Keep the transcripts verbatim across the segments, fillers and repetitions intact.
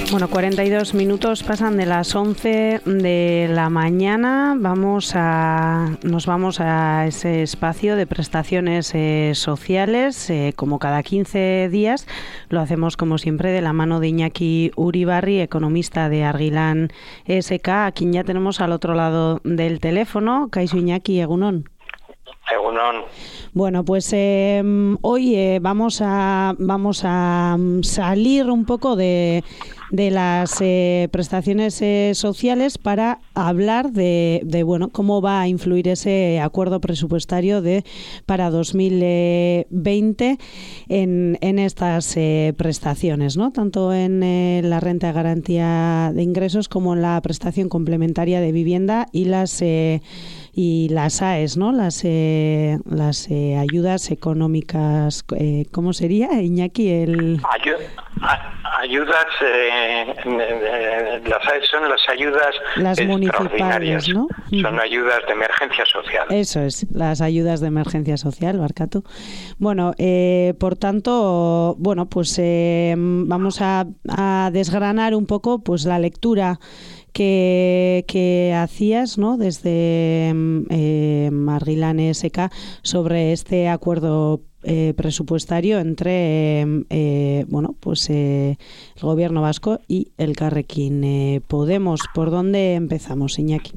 Bueno, cuarenta y dos minutos pasan de las once de la mañana. Vamos a, nos vamos a ese espacio de prestaciones eh, sociales. Eh, como cada quince días, lo hacemos como siempre de la mano de Iñaki Uribarri, economista de Argilan S K, a quien ya tenemos al otro lado del teléfono. Kaixo Iñaki, egunon. Egunon. Bueno, pues eh, hoy eh, vamos a vamos a salir un poco de, de las eh, prestaciones eh, sociales para hablar de, de bueno cómo va a influir ese acuerdo presupuestario de para dos mil veinte en, en estas eh, prestaciones, ¿no? Tanto en eh, la renta de garantía de ingresos como en la prestación complementaria de vivienda y las eh, y las A E S, ¿no? Las eh, las eh, ayudas económicas, eh, ¿cómo sería, Iñaki? El... Ayu a ayudas, eh, las A E S son las ayudas las extraordinarias, ¿no? Son ayudas de emergencia social. Eso es, las ayudas de emergencia social, Barkatu. Bueno, eh, por tanto, bueno, pues eh, vamos a, a desgranar un poco, pues la lectura que, que hacías, ¿no? Desde eh, Argilan S K sobre este acuerdo eh, presupuestario entre eh, bueno, pues eh, el Gobierno vasco y Elkarrekin eh, Podemos. ¿Por dónde empezamos, Iñaki?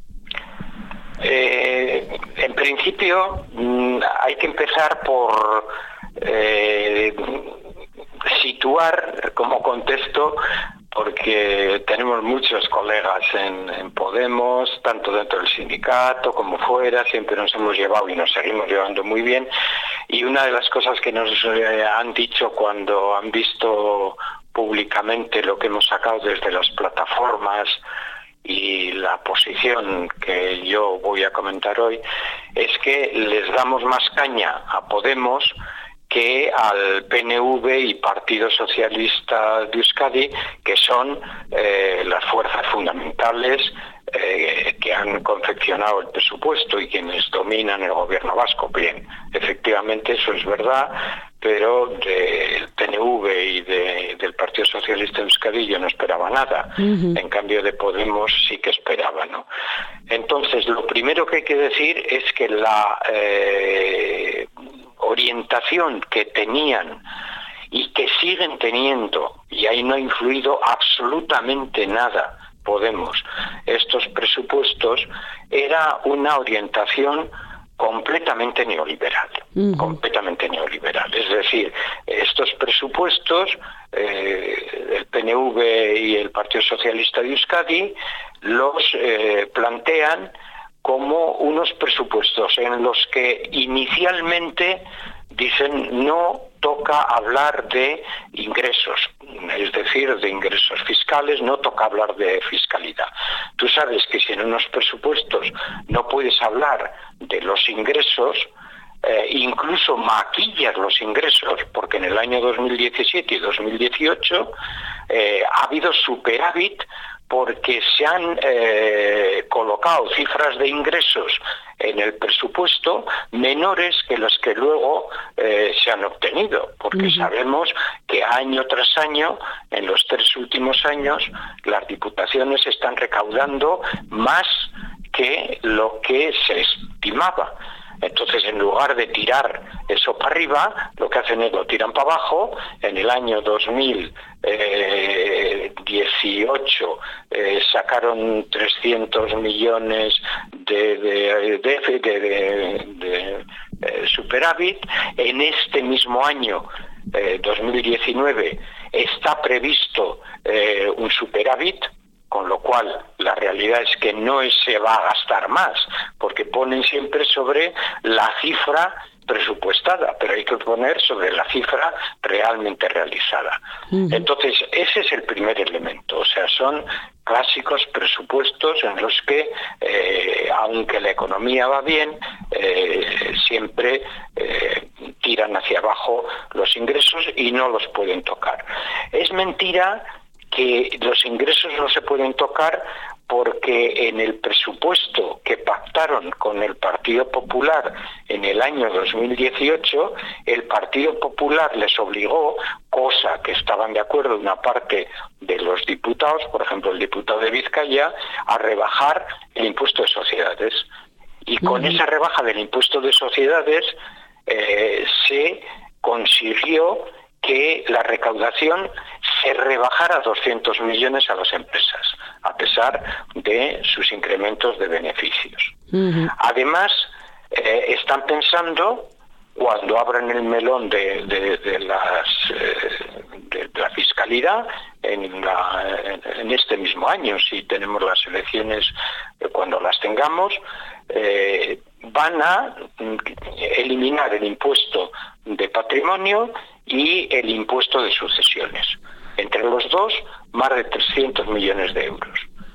Eh, en principio hay que empezar por eh, situar como contexto, porque tenemos muchos colegas en, en Podemos, tanto dentro del sindicato como fuera, siempre nos hemos llevado y nos seguimos llevando muy bien, y una de las cosas que nos eh, han dicho cuando han visto públicamente lo que hemos sacado desde las plataformas y la posición que yo voy a comentar hoy, es que les damos más caña a Podemos que al P N V y Partido Socialista de Euskadi, que son eh, las fuerzas fundamentales eh, que han confeccionado el presupuesto y quienes dominan el gobierno vasco. Bien, efectivamente eso es verdad, pero del P N V y de, del Partido Socialista de Euskadi yo no esperaba nada. Uh-huh. En cambio de Podemos sí que esperaba, ¿no? Entonces, lo primero que hay que decir es que la eh, orientación que tenían y que siguen teniendo, y ahí no ha influido absolutamente nada Podemos, estos presupuestos, era una orientación completamente neoliberal, uh-huh. completamente neoliberal. Es decir, estos presupuestos, eh, el P N V y el Partido Socialista de Euskadi, los eh, plantean como unos presupuestos en los que inicialmente dicen no toca hablar de ingresos, es decir, de ingresos fiscales, no toca hablar de fiscalidad. Tú sabes que si en unos presupuestos no puedes hablar de los ingresos, eh, incluso maquillas los ingresos, porque en el año dos mil diecisiete y dos mil dieciocho eh, ha habido superávit porque se han eh, colocado cifras de ingresos en el presupuesto menores que las que luego eh, se han obtenido, porque uh-huh. sabemos que año tras año, en los tres últimos años, las diputaciones están recaudando más que lo que se estimaba. Entonces, en lugar de tirar eso para arriba, lo que hacen es lo tiran para abajo. En el año dos mil dieciocho eh, sacaron trescientos millones de, de, de, de, de, de eh, superávit. En este mismo año, eh, dos mil diecinueve, está previsto eh, un superávit, con lo cual la realidad es que no se va a gastar más, porque ponen siempre sobre la cifra presupuestada, pero hay que poner sobre la cifra realmente realizada. Uh-huh. Entonces, ese es el primer elemento, o sea, son clásicos presupuestos en los que, eh, aunque la economía va bien, eh, siempre eh, tiran hacia abajo los ingresos y no los pueden tocar. Es mentira que los ingresos no se pueden tocar porque en el presupuesto que pactaron con el Partido Popular en el año dos mil dieciocho, el Partido Popular les obligó, cosa que estaban de acuerdo una parte de los diputados, por ejemplo el diputado de Vizcaya, a rebajar el impuesto de sociedades. Y con uh-huh. esa rebaja del impuesto de sociedades eh, se consiguió que la recaudación se rebajara doscientos millones a las empresas, a pesar de sus incrementos de beneficios. Uh-huh. Además, eh, están pensando, cuando abran el melón de, de, de, las, eh, de, de la fiscalidad, en, la, en este mismo año, si tenemos las elecciones, eh, cuando las tengamos, eh, van a eliminar el impuesto de patrimonio y el impuesto de sucesiones. Entre los dos, más de trescientos millones de euros,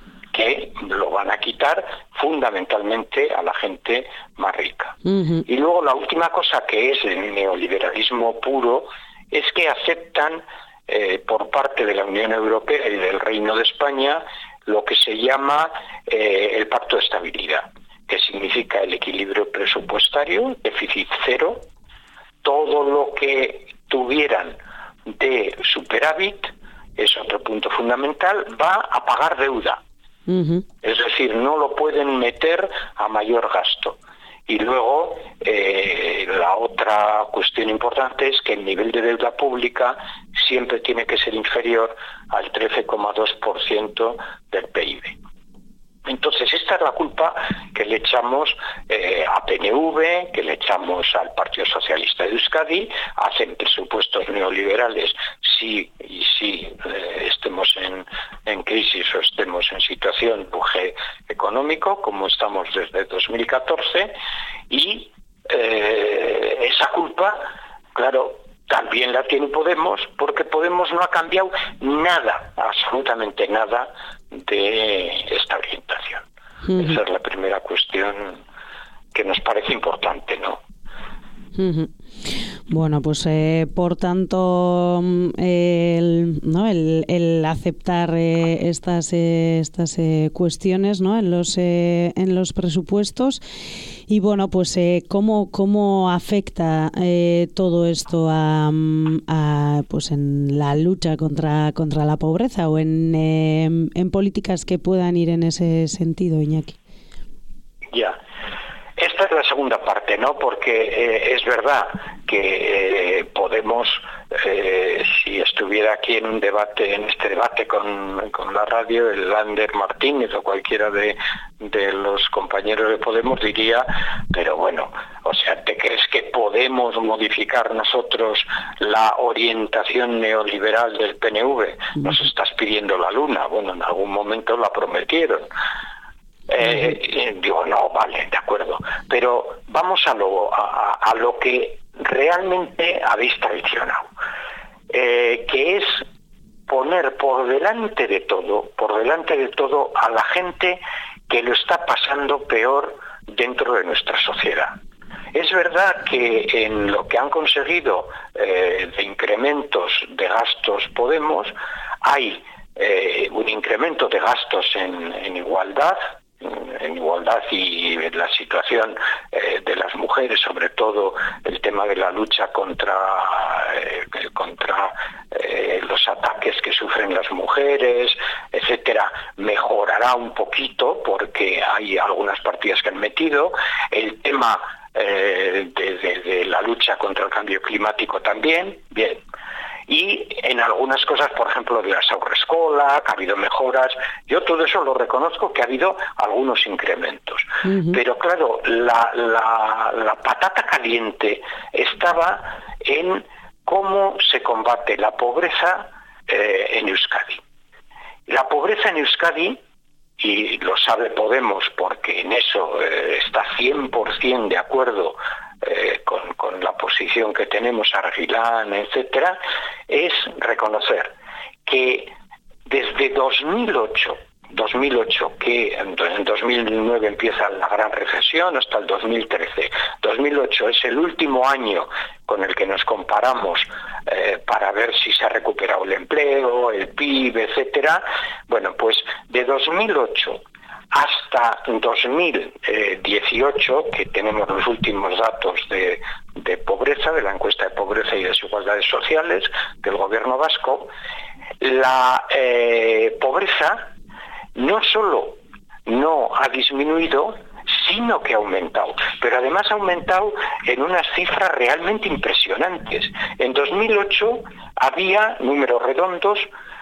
que lo van a quitar fundamentalmente a la gente más rica. Uh-huh. Y luego la última cosa, que es el neoliberalismo puro, es que aceptan eh, por parte de la Unión Europea y del Reino de España lo que se llama eh, el Pacto de Estabilidad, que significa el equilibrio presupuestario, déficit cero, todo lo que tuvieran de superávit, es otro punto fundamental, va a pagar deuda. Uh-huh. Es decir, no lo pueden meter a mayor gasto. Y luego, eh, la otra cuestión importante es que el nivel de deuda pública siempre tiene que ser inferior al trece coma dos por ciento del P I B. Entonces, esta es la culpa que le echamos eh, a P N V, que le echamos al Partido Socialista de Euskadi. Hacen presupuestos neoliberales sí y sí eh, estemos en, en crisis o estemos en situación de empuje económico, como estamos desde dos mil catorce, y eh, esa culpa, claro, también la tiene Podemos, porque Podemos no ha cambiado nada, absolutamente nada, de esta orientación. Uh-huh. Esa es la primera cuestión que nos parece importante, ¿no? Uh-huh. Bueno, pues eh, por tanto, el, ¿no? el, el aceptar eh, estas eh, estas eh, cuestiones, ¿no? en los eh, en los presupuestos. Y bueno, pues eh, cómo cómo afecta eh, todo esto a, a pues en la lucha contra contra la pobreza, o en eh, en políticas que puedan ir en ese sentido, Iñaki. Ya. Esta es la segunda parte, ¿no? Porque eh, es verdad que eh, Podemos, eh, si estuviera aquí en un debate, en este debate con, con la radio, el Lander Martínez o cualquiera de, de los compañeros de Podemos diría, pero bueno, o sea, ¿te crees que podemos modificar nosotros la orientación neoliberal del P N V? Nos estás pidiendo la luna. Bueno, en algún momento la prometieron. Eh, digo, no, vale, de acuerdo, pero vamos a lo, a, a lo que realmente habéis traicionado, eh, que es poner por delante de todo, por delante de todo a la gente que lo está pasando peor dentro de nuestra sociedad. Es verdad que en lo que han conseguido eh, de incrementos de gastos Podemos, hay eh, un incremento de gastos en, en igualdad, en igualdad y en la situación eh, de las mujeres, sobre todo el tema de la lucha contra eh, contra eh, los ataques que sufren las mujeres, etcétera, mejorará un poquito porque hay algunas partidas que han metido. El tema eh, de, de, de la lucha contra el cambio climático también, bien. Y en algunas cosas, por ejemplo, de las haurreskolak, ha habido mejoras. Yo todo eso lo reconozco, que ha habido algunos incrementos. Uh-huh. Pero claro, la, la, la patata caliente estaba en cómo se combate la pobreza eh, en Euskadi. La pobreza en Euskadi, y lo sabe Podemos porque en eso eh, está cien por ciento de acuerdo Eh, con, con la posición que tenemos, Argilán, etcétera, es reconocer que desde dos mil ocho, dos mil ocho, que en dos mil nueve empieza la gran recesión, hasta el dos mil trece. dos mil ocho es el último año con el que nos comparamos eh, para ver si se ha recuperado el empleo, el P I B, etcétera. Bueno, pues de dos mil ocho hasta dos mil dieciocho, que tenemos los últimos datos de, de pobreza, de la encuesta de pobreza y desigualdades sociales del gobierno vasco, la eh, pobreza no solo no ha disminuido, sino que ha aumentado. Pero además ha aumentado en unas cifras realmente impresionantes. En dos mil ocho había, números redondos,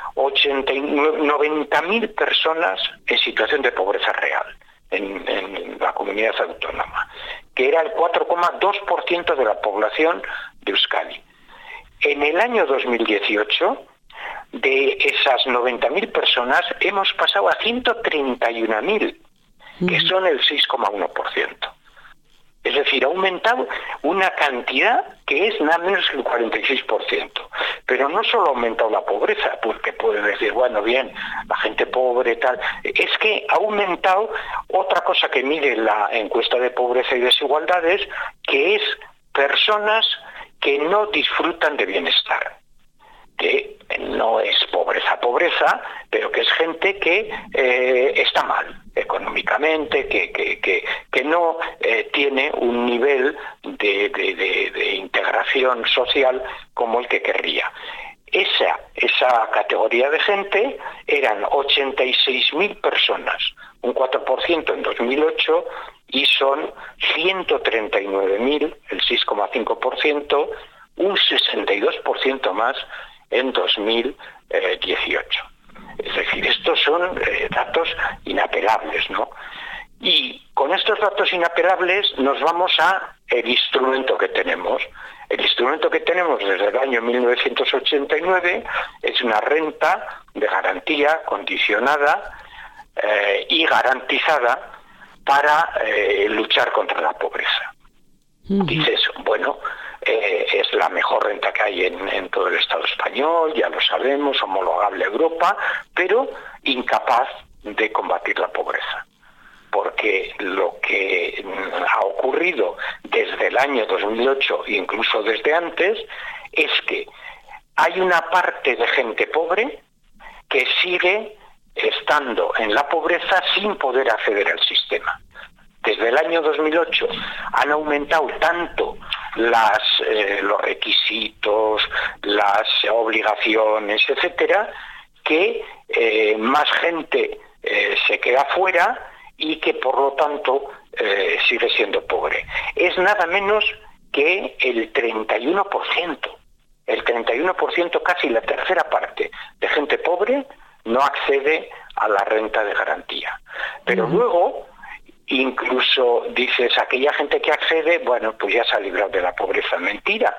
noventa mil personas en situación de pobreza real en, en la comunidad autónoma, que era el cuatro coma dos por ciento de la población de Euskadi. En el año dos mil dieciocho, de esas noventa mil personas, hemos pasado a ciento treinta y una mil, que son el seis coma uno por ciento. Es decir, ha aumentado una cantidad que es nada menos que el cuarenta y seis por ciento. Pero no solo ha aumentado la pobreza, porque puede decir, bueno, bien, la gente pobre, tal. Es que ha aumentado otra cosa que mide la encuesta de pobreza y desigualdades, que es personas que no disfrutan de bienestar. Que no es pobreza, pobreza, pero que es gente que eh, está mal económicamente, que, que, que, que no eh, tiene un nivel de, de, de, de integración social como el que querría. Esa, esa categoría de gente eran ochenta y seis mil personas, un cuatro por ciento en dos mil ocho, y son ciento treinta y nueve mil, el seis coma cinco por ciento, un sesenta y dos por ciento más en dos mil dieciocho. Es decir, estos son eh, datos inapelables, ¿no? Y con estos datos inapelables nos vamos a el instrumento que tenemos. El instrumento que tenemos desde el año mil novecientos ochenta y nueve es una renta de garantía condicionada eh, y garantizada para eh, luchar contra la pobreza. Uh-huh. Dices, bueno, eh, es la mejor renta que hay en, en todo el Estado español, ya lo sabemos, homologable a Europa, pero incapaz de combatir la pobreza. Porque lo que ha ocurrido desde el año dos mil ocho, incluso desde antes, es que hay una parte de gente pobre que sigue estando en la pobreza sin poder acceder al sistema. Desde el año dos mil ocho han aumentado tanto las, eh, los requisitos, las obligaciones, etcétera, que eh, más gente eh, se queda fuera y que por lo tanto eh, sigue siendo pobre. Es nada menos que el treinta y uno por ciento. El treinta y uno por ciento, casi la tercera parte de gente pobre, no accede a la renta de garantía. Pero uh-huh. luego, incluso dices, aquella gente que accede, bueno, pues ya se ha librado de la pobreza. Mentira.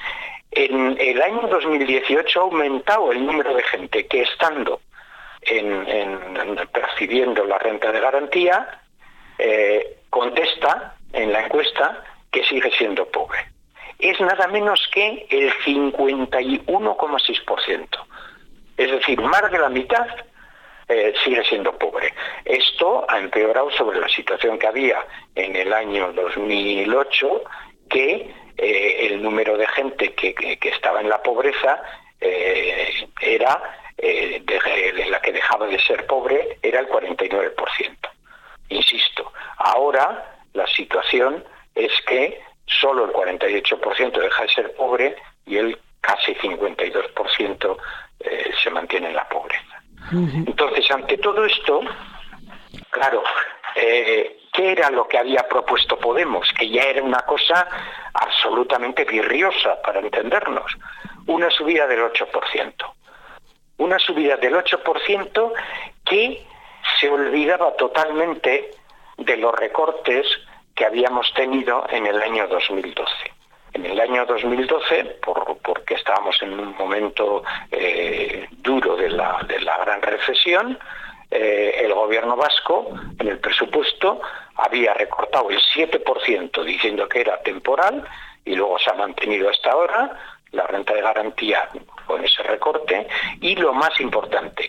En el año dos mil dieciocho ha aumentado el número de gente que estando en, en, en percibiendo la renta de garantía, eh, contesta en la encuesta que sigue siendo pobre. Es nada menos que el cincuenta y uno coma seis por ciento. Es decir, más de la mitad eh, sigue siendo pobre. Esto ha empeorado sobre la situación que había en el año dos mil ocho, que eh, el número de gente que, que, que estaba en la pobreza eh, era, eh, de, de la que dejaba de ser pobre, era el cuarenta y nueve por ciento. Insisto, ahora la situación es que solo el cuarenta y ocho por ciento deja de ser pobre y el casi cincuenta y dos por ciento eh, se mantiene en la pobreza. Uh-huh. Entonces, ante todo esto, claro, eh, ¿qué era lo que había propuesto Podemos? Que ya era una cosa absolutamente virriosa, para entendernos. Una subida del ocho por ciento. Una subida del ocho por ciento que se olvidaba totalmente de los recortes que habíamos tenido en el año dos mil doce. En el año dos mil doce, por, porque estábamos en un momento eh, duro de la, de la gran recesión, eh, el gobierno vasco en el presupuesto había recortado el siete por ciento diciendo que era temporal y luego se ha mantenido hasta ahora la renta de garantía con ese recorte y, lo más importante,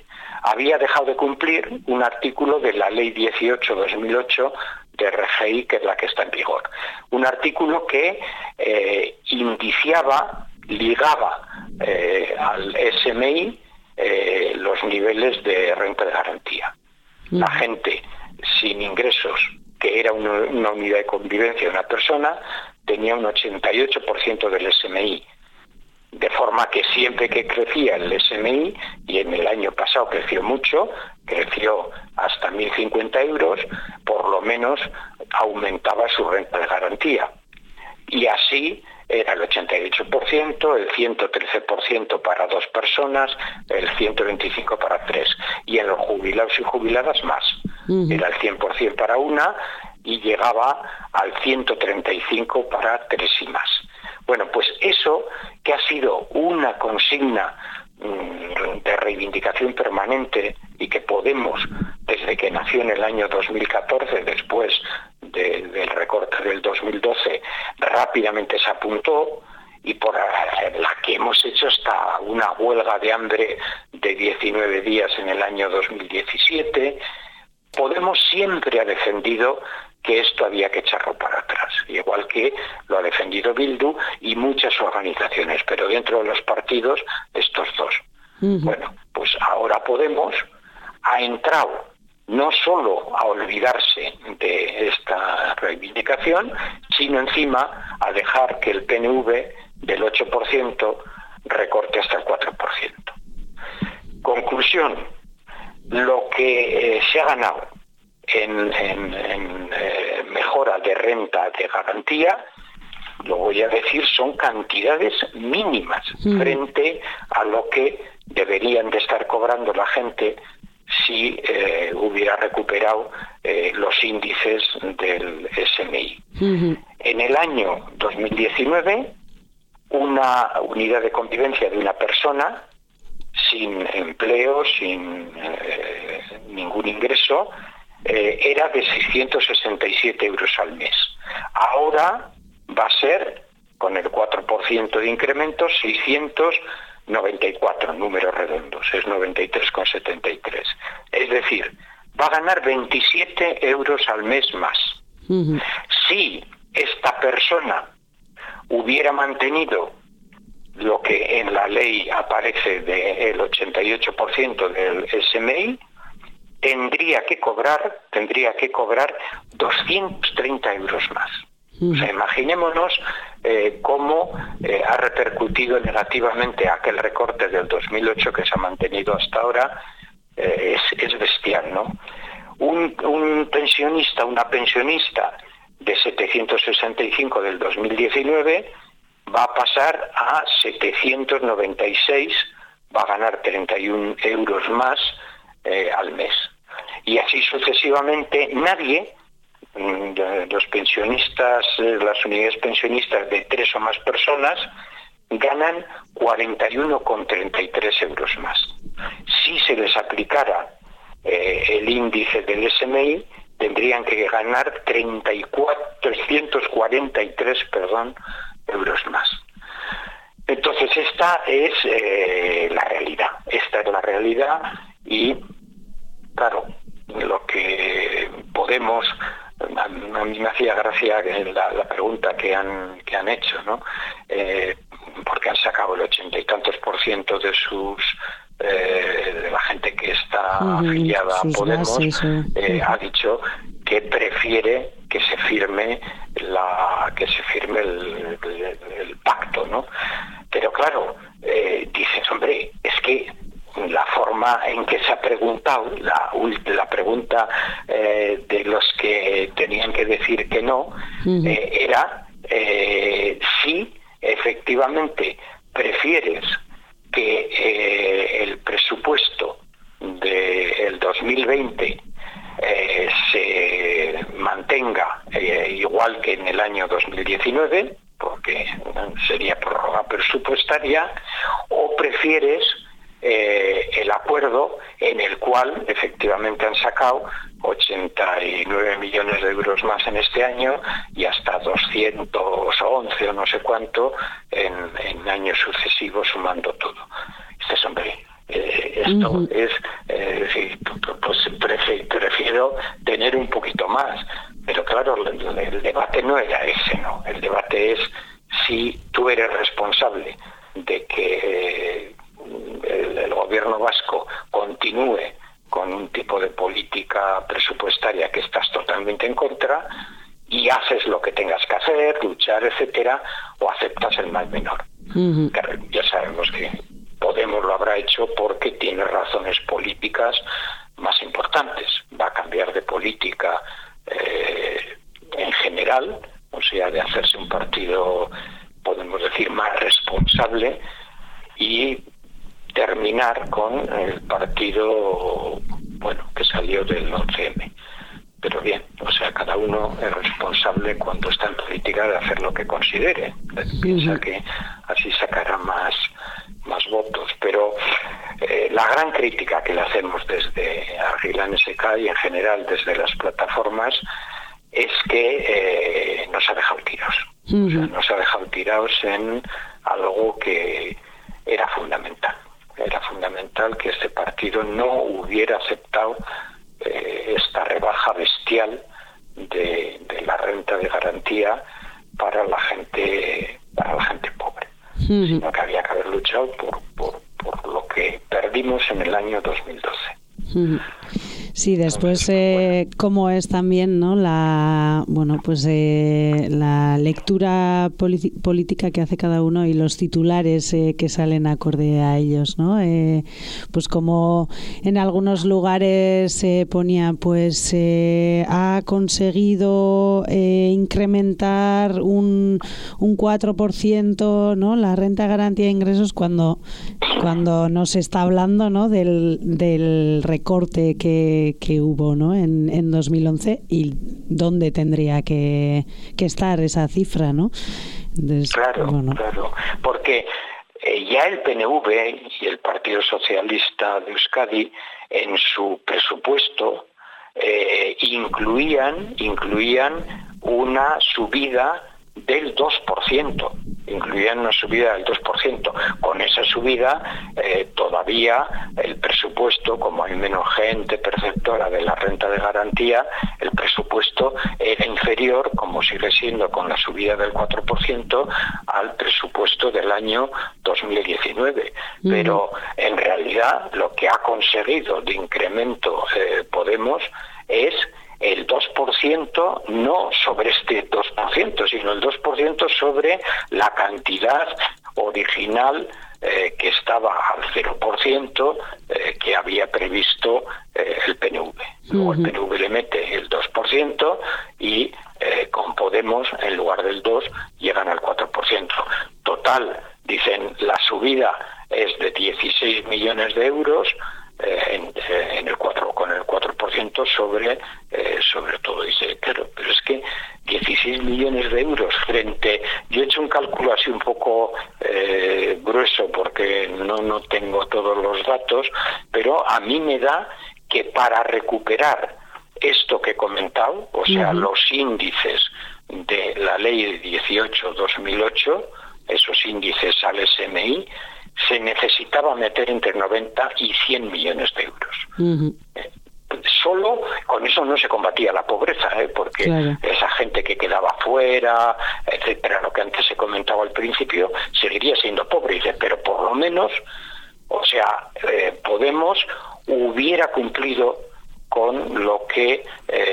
había dejado de cumplir un artículo de la Ley dieciocho barra dos mil ocho de R G I, que es la que está en vigor. Un artículo que eh, indiciaba, ligaba eh, al S M I eh, los niveles de renta de garantía. La gente sin ingresos, que era una, una unidad de convivencia de una persona, tenía un ochenta y ocho por ciento del S M I. De forma que siempre que crecía el S M I, y en el año pasado creció mucho, creció hasta mil cincuenta euros, por lo menos aumentaba su renta de garantía. Y así era el ochenta y ocho por ciento, el ciento trece por ciento para dos personas, el ciento veinticinco por ciento para tres. Y en los jubilados y jubiladas más. Uh-huh. Era el cien por ciento para una y llegaba al ciento treinta y cinco por ciento para tres y más. Bueno, pues eso, que ha sido una consigna mmm, de reivindicación permanente y que Podemos, desde que nació en el año dos mil catorce, después de, del recorte del dos mil doce, rápidamente se apuntó, y por la que hemos hecho hasta una huelga de hambre de diecinueve días en el año dos mil diecisiete, Podemos siempre ha defendido que esto había que echarlo para atrás, igual que lo ha defendido Bildu y muchas organizaciones, pero dentro de los partidos estos dos. Uh-huh. Bueno, pues ahora Podemos ha entrado no solo a olvidarse de esta reivindicación, sino encima a dejar que el P N V del ocho por ciento recorte hasta el cuatro por ciento. Conclusión, lo que eh, se ha ganado en, en, en eh, mejora de renta de garantía, lo voy a decir, son cantidades mínimas mm. frente a lo que deberían de estar cobrando la gente si eh, hubiera recuperado eh, los índices del S M I. Mm-hmm. En el año dos mil diecinueve, una unidad de convivencia de una persona sin empleo, sin eh, ningún ingreso, eh, era de seiscientos sesenta y siete euros al mes. Ahora va a ser, con el cuatro por ciento de incremento, seiscientos noventa y cuatro, números redondos, es noventa y tres coma setenta y tres. Es decir, va a ganar veintisiete euros al mes más. Uh-huh. Si esta persona hubiera mantenido lo que en la ley aparece del ochenta y ocho por ciento del S M I, tendría que cobrar, tendría que cobrar doscientos treinta euros más. O sea, imaginémonos eh, cómo eh, ha repercutido negativamente aquel recorte del dos mil ocho que se ha mantenido hasta ahora. Eh, es, es bestial, ¿no? Un, un pensionista, una pensionista de setecientos sesenta y cinco del dos mil diecinueve va a pasar a setecientos noventa y seis, va a ganar treinta y un euros más eh, al mes. Y así sucesivamente. Nadie, los pensionistas, las unidades pensionistas de tres o más personas, ganan cuarenta y uno coma treinta y tres euros más. Si se les aplicara eh, el índice del S M I, tendrían que ganar treinta y cuatro, trescientos cuarenta y tres, perdón, euros más. Entonces esta es eh, la realidad, esta es la realidad y claro, lo que Podemos, a, a mí me hacía gracia la, la pregunta que han que han hecho, ¿no? Eh, porque han sacado el ochenta y tantos por ciento de sus eh, de la gente que está uh-huh. afiliada a Podemos, sí, sí. Eh, uh-huh. ha dicho que prefiere que se firme la que se firme el, el, el pacto, ¿no? Pero claro, eh, dices, hombre, es que la forma en que se ha preguntado, la, la pregunta eh, de los que tenían que decir que no, uh-huh. eh, era eh, si efectivamente prefieres que eh, el presupuesto del dos mil veinte eh, se mantenga eh, igual que en el año dos mil diecinueve, porque sería prórroga presupuestaria, o prefieres eh, el acuerdo en el cual efectivamente han sacado ochenta y nueve millones de euros más en este año y hasta doscientos once o no sé cuánto en, en años sucesivos, sumando todo. Este es, hombre, eh, esto uh-huh. es eh, decir, pues prefiero, prefiero tener un poquito más. Pero claro, el, el debate no era ese, ¿no? El debate es si tú eres responsable de que el, el gobierno vasco continúe con un tipo de política presupuestaria que estás totalmente en contra y haces lo que tengas que hacer, luchar, etcétera, o aceptas el mal menor. Uh-huh. Claro, ya sabemos que Podemos lo habrá hecho porque tiene razones políticas más importantes. Va a cambiar de política eh, en general, o sea, de hacerse un partido, podemos decir, más responsable y terminar con el partido, bueno, que salió del once eme. Pero bien, o sea, cada uno es responsable cuando está en política de hacer lo que considere. Piensa que así sacará más, más votos. Pero eh, la gran crítica que le hacemos desde Argilan S K y en general desde las plataformas es que eh, nos ha dejado tirados. Uh-huh. O sea, nos ha dejado tirados en algo que era fundamental. Era fundamental que este partido no hubiera aceptado eh, esta rebaja bestial de, de la renta de garantía para la gente para la gente pobre, uh-huh. sino que había que haber luchado por, por, por lo que perdimos en el año dos mil doce. Uh-huh. Sí, después eh, cómo es también, ¿no? La bueno, pues eh, la lectura politi- política que hace cada uno y los titulares eh, que salen acorde a ellos, ¿no? Eh, pues como en algunos lugares se eh, ponía, pues eh, ha conseguido eh, incrementar un un cuatro por ciento, ¿no? La renta de garantía de ingresos cuando cuando no se está hablando, ¿no? Del del recorte que que hubo, ¿no? en, en dos mil once y dónde tendría que, que estar esa cifra, ¿no? Entonces, claro, bueno. claro, porque eh, ya el P N V y el Partido Socialista de Euskadi en su presupuesto eh, incluían incluían una subida del dos por ciento, incluían una subida del dos por ciento. Con esa subida eh, todavía el presupuesto, como hay menos gente perceptora de la renta de garantía, el presupuesto era inferior, como sigue siendo con la subida del cuatro por ciento, al presupuesto del año dos mil diecinueve. Mm. Pero en realidad lo que ha conseguido de incremento eh, Podemos es el dos por ciento, no sobre este dos por ciento, sino el dos por ciento sobre la cantidad original eh, que estaba al cero por ciento eh, que había previsto eh, el P N V. Luego uh-huh. el P N V le mete el dos por ciento y eh, con Podemos, en lugar del dos, llegan al cuatro por ciento. Total, dicen, la subida es de dieciséis millones de euros, Eh, en, eh, en el cuatro con el cuatro por ciento sobre eh, sobre todo. Dice, claro, pero es que dieciséis millones de euros frente, yo he hecho un cálculo así un poco eh, grueso porque no no tengo todos los datos, pero a mí me da que para recuperar esto que he comentado, o sea, uh-huh. los índices de la ley dieciocho barra dos mil ocho, esos índices al S M I, se necesitaba meter entre noventa y cien millones de euros. Uh-huh. Eh, solo con eso no se combatía la pobreza, ¿eh? Porque claro. esa gente que quedaba fuera, etcétera, lo que antes se comentaba al principio, seguiría siendo pobre. Dice, pero por lo menos, o sea, eh, Podemos hubiera cumplido con lo que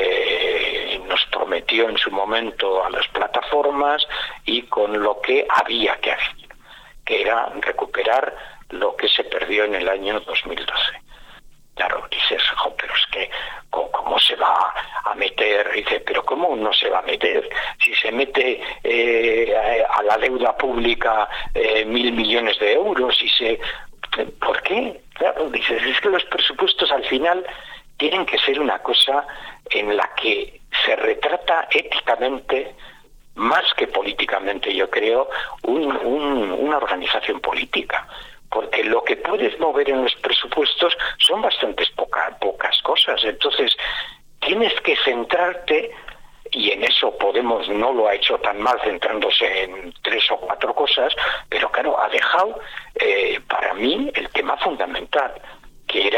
eh, nos prometió en su momento a las plataformas y con lo que había que hacer, que era recuperar lo que se perdió en el año dos mil doce. Claro, dices, jo, pero es que, ¿cómo, cómo se va a meter? Dice, pero ¿cómo no se va a meter? Si se mete eh, a la deuda pública eh, mil millones de euros, y se... ¿Por qué? Claro, dices, es que los presupuestos al final tienen que ser una cosa en la que se retrata éticamente, más que políticamente, yo creo, un, un, una organización política. Porque lo que puedes mover en los presupuestos son bastantes poca, pocas cosas. Entonces, tienes que centrarte, y en eso Podemos no lo ha hecho tan mal, centrándose en tres o cuatro cosas, pero claro, ha dejado, eh, para mí, el tema fundamental, que era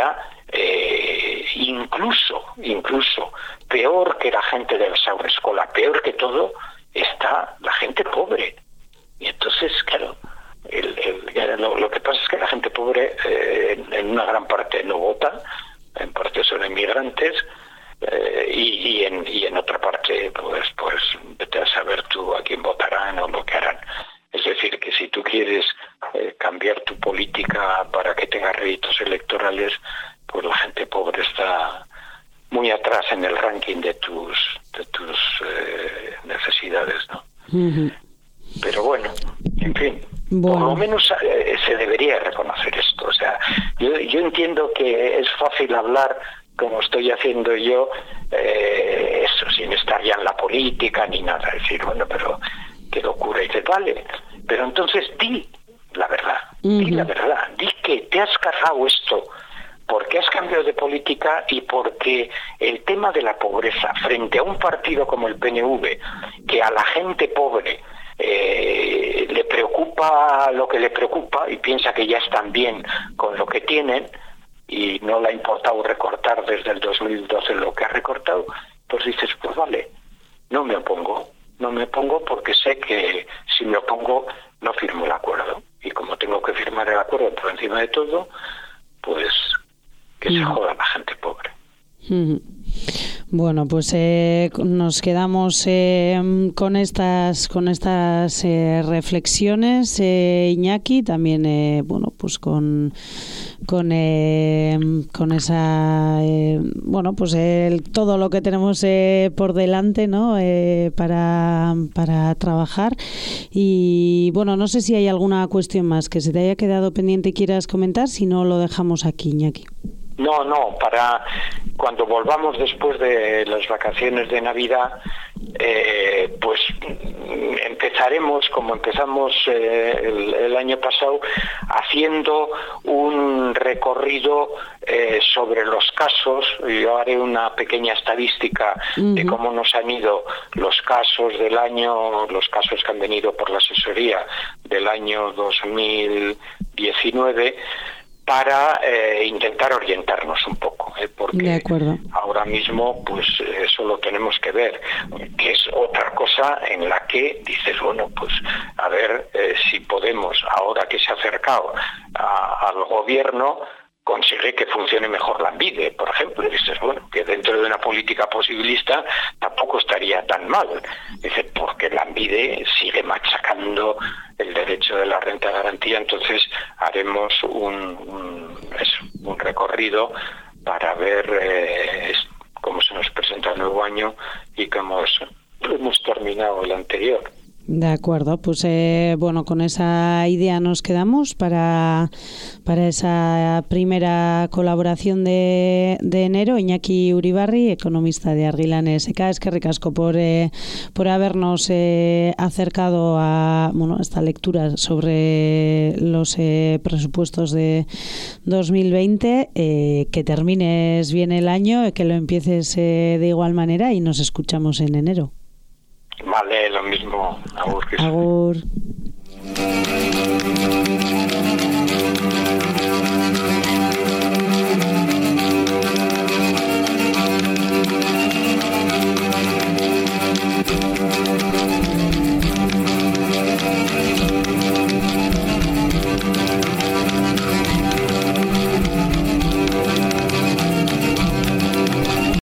eh, incluso, incluso, peor que la gente de la Haurreskolak, peor que todo, está la gente pobre. Y entonces, claro, el, el, lo, lo que pasa es que la gente pobre eh, en, en una gran parte no vota, en parte son inmigrantes, eh, y, y, en, y en otra parte, pues, pues vete a saber tú a quién votarán o lo que harán. Es decir, que si tú quieres eh, cambiar tu política para que tenga réditos electorales, pues la gente pobre está muy atrás en el ranking de tus de tus eh, necesidades, ¿no? Uh-huh. Pero bueno, en fin, bueno. Por lo menos eh, se debería reconocer esto. O sea, yo, yo entiendo que es fácil hablar como estoy haciendo yo, eh, eso, sin estar ya en la política ni nada. Es decir, bueno, pero qué locura. Y dices, vale, pero entonces di la verdad, uh-huh. di la verdad, di que te has cargado esto porque has cambiado de política y porque el tema de la pobreza frente a un partido como el P N V, que a la gente pobre eh, le preocupa lo que le preocupa y piensa que ya están bien con lo que tienen y no le ha importado recortar desde el dos mil doce lo que ha recortado, pues dices, pues vale, no me opongo, no me opongo porque sé que si me opongo no firmo el acuerdo. Y como tengo que firmar el acuerdo por encima de todo, pues que se joda la gente pobre. Bueno, pues eh, nos quedamos eh, con estas con estas eh, reflexiones, eh, Iñaki, también eh, bueno, pues con con eh, con esa eh, bueno, pues el, todo lo que tenemos eh, por delante, ¿no? Eh, para para trabajar. Y bueno, no sé si hay alguna cuestión más que se te haya quedado pendiente y quieras comentar, si no lo dejamos aquí, Iñaki. No, no, para cuando volvamos después de las vacaciones de Navidad, eh, pues empezaremos, como empezamos eh, el, el año pasado, haciendo un recorrido eh, sobre los casos. Yo haré una pequeña estadística uh-huh. de cómo nos han ido los casos del año, los casos que han venido por la asesoría del año dos mil diecinueve, para eh, intentar orientarnos un poco, ¿eh? Porque ahora mismo pues eso lo tenemos que ver, que es otra cosa en la que dices, bueno, pues a ver eh, si podemos, ahora que se ha acercado a, al gobierno, consigue que funcione mejor Lanbide, por ejemplo. Y dices, bueno, que dentro de una política posibilista tampoco estaría tan mal. Dice, porque Lanbide sigue machacando el derecho de la renta de garantía, entonces haremos un, un, eso, un recorrido para ver eh, cómo se nos presenta el nuevo año y cómo hemos terminado el anterior. De acuerdo, pues eh, bueno, con esa idea nos quedamos para, para esa primera colaboración de, de enero. Iñaki Uribarri, economista de Argilan S K, es que ricasco por, eh, por habernos eh, acercado a bueno, esta lectura sobre los eh, presupuestos de dos mil veinte, eh, que termines bien el año, que lo empieces eh, de igual manera y nos escuchamos en enero. Vale, lo mismo. Agur. Agur.